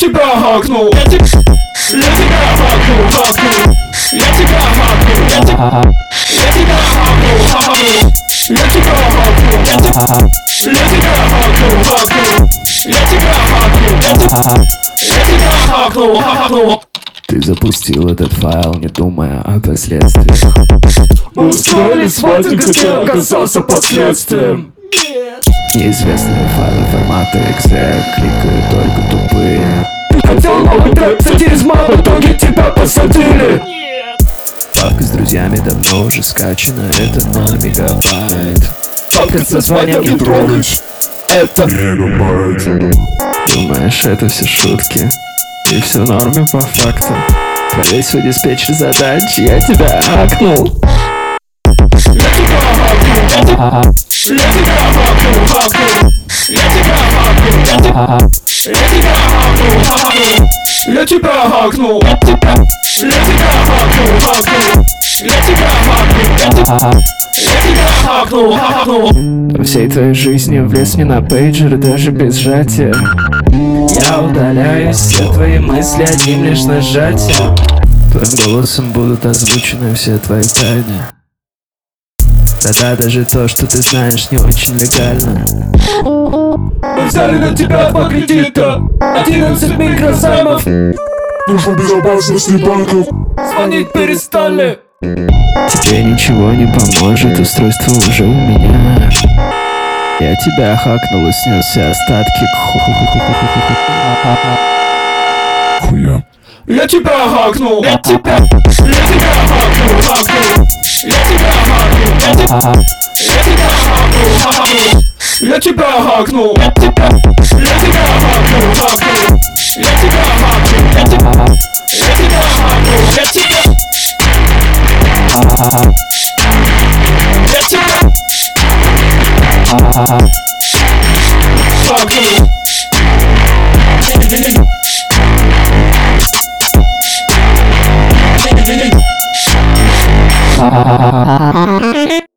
тебя хакнул, я тебя хакнул, хакнул. Я тебя хакнул, я тебя хакнул, хакнул. Я тебя хакнул, я тебя хакнул, хакнул. Я тебя хакнул, хакнул. Ты запустил этот файл, не думая о последствиях. Мы устроили свадьбу, как я оказался последствием. Неизвестные файлы формата .exe, кликают только тупые. Ты хотел новый трек, сатиризма, в итоге тебя посадили. Папка с друзьями давно уже скачана, это 0 мегабайт. Папка с названием не трогать, это мегабайт. Думаешь, это все шутки? И все в норме по факту. Проверь свой диспетчер задач, я тебя хакнул. Я тебя хакнул, я тебя хакнул, хакнул. Я тебя хакнул, я тебя хакнул, хакнул. Я тебя хакнул, я тебя хакнул, хакнул. Я тебя хакнул, хакнул. Во всей твоей жизни влез мне на пейджер даже без сжатия. Я удаляю все твои мысли одним лишь нажатием. Твоим голосом будут озвучены все твои тайны. Да-да, даже то, что ты знаешь, не очень легально. Мы взяли на тебя 2 кредита, 11 микрозаймов. Служба безопасности банков. Звонить перестали. Тебе ничего не поможет, устройство уже у меня. Я тебя хакнул и снес все остатки. Хуя. Я тебя хакнул, я тебя хакнул, хакнул. Я тебя хакнул, я тебя хакнул, хакнул. Я тебя хакнул, я тебя хакнул, хакнул. Я тебя хакнул, я тебя хакнул, я тебя хакнул.